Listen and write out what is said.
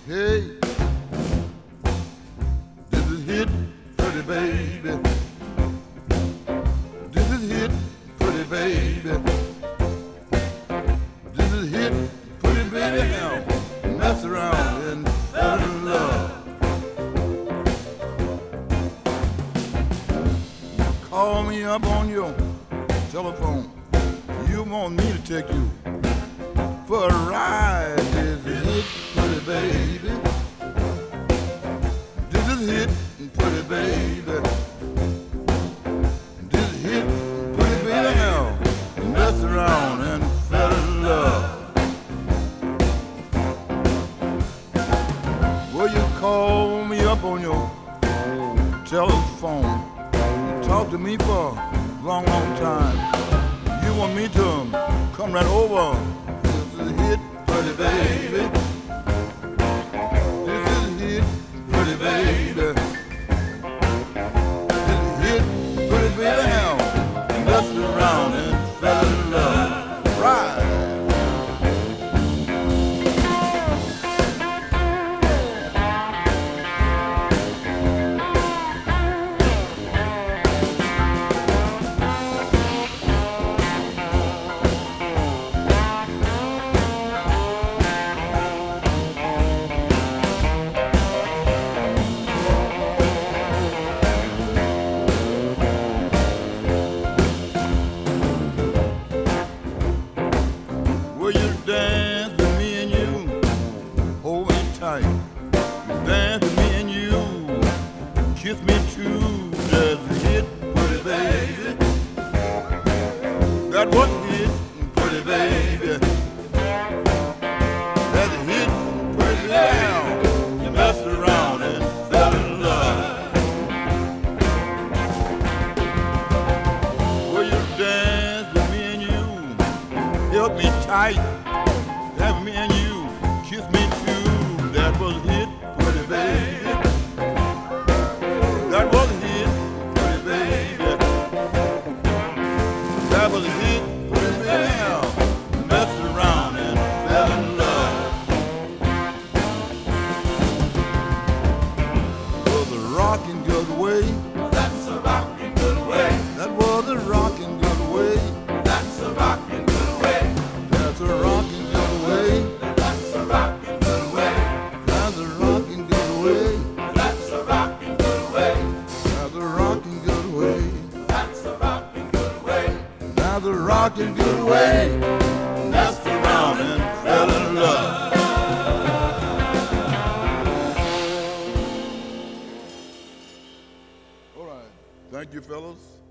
Hey, this is hit, pretty baby. This is hit, pretty baby. This is hit, pretty baby. Now, mess around and fall in love. Call me up on your telephone. You want me to take you for a ride. This is hit, pretty baby. This is hit, pretty baby. This is hit, pretty baby. Now, mess around and fell in love. Well, you call me up on your telephone. Talk to me for a long, long time. You want me to come right over. This is hit, pretty baby. This is hit, pretty baby. This is hit, pretty baby. Now, messed around and fell in love. Right. Will you dance with me and you? Hold me tight. You dance with me and you. Kiss me too. That's a hit, pretty baby. That was a hit, pretty baby. That's a hit, pretty baby. You messed around and fell in love. Will you dance with me and you? Help me tight. Have me and you kiss me too. That was hit, pretty baby. That was hit, pretty baby. That was hit, pretty baby. Messed around and fell in love. Was a rocking good way. That's a rockin' good way. That was a rocking good way. That's a rockin' good way. That's a rocking good way. That's a rockin' good way. That's a rocking good way. That's a rockin' good way. That's a rocking good way. That's a rockin' good way. That's a rocking good way. Messed around and fell in love. All right. Thank you, fellas.